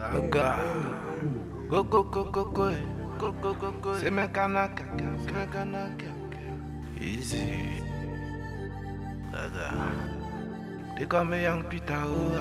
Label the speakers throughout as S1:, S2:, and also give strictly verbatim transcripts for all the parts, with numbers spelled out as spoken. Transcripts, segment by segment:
S1: Aga. Go go go go go. Go go go go. C'est mécanique. C'est mécanique. Easy. Aga. They call me young Peter. Oh,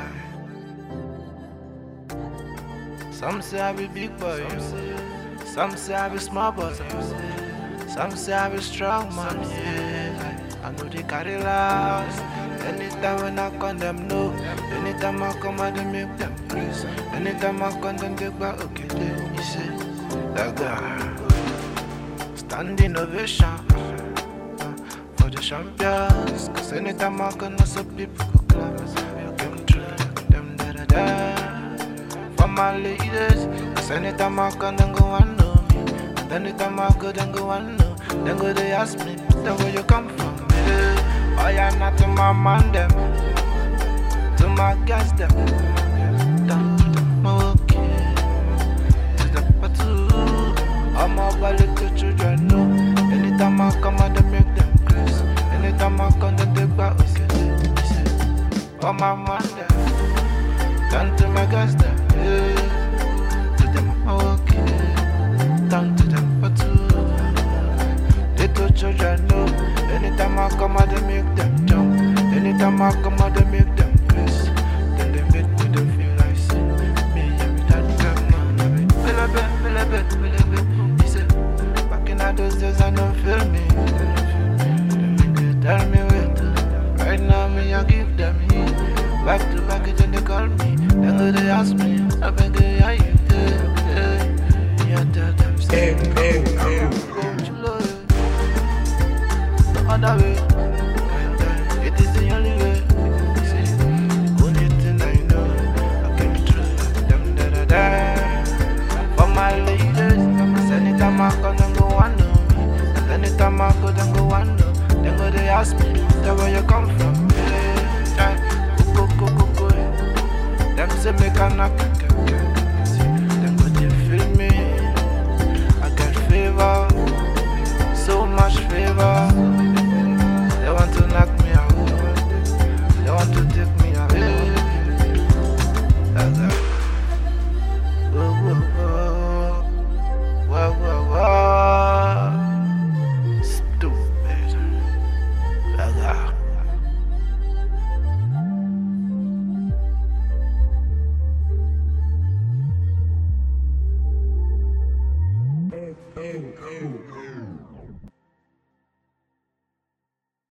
S1: some say I be big boy. Some say I be small boy. Some say I be strong man. Yeah. I know they carry loud. Anytime when I come them no. Anytime I come I they make them praise. Anytime I come them take back okay then you say like that. Standing ovation uh, for the champions. Cause anytime I come some people go clap. You came through them da da da. For my ladies. Cause anytime I come them go and know me. And anytime I go them go and know. Then go they ask me then where you come from. Oh yeah, not to my man them, to my guys them, down to my okay, to the patu. I'm a little children no. Anytime I come I they make them crazy. Anytime I come they take back okay. Oh my man them, down to my guys them, yeah. To them okay, down to them patu. Little children no. Anytime I come out, they make them jump. Anytime I come out, they make them press. Then they make me them feel like sin. Me and me that girl, man. Feel a bit, feel a bit, feel a bit. He said, back in those days, I don't feel me. They tell me where to. Right now, me, I give them heat. Back to back, then they call me. Then go they ask me, I beg you, how you do? Yeah, tell them, say, hey, hey, hey. Other way, it is the only way. See, only thing I know, I came through them da da da. For my ladies, anytime I come, then go and know me. Anytime I go, then go and know. Then go they ask me, tell where you come from. Hey, go go go go go. Them say make a knock.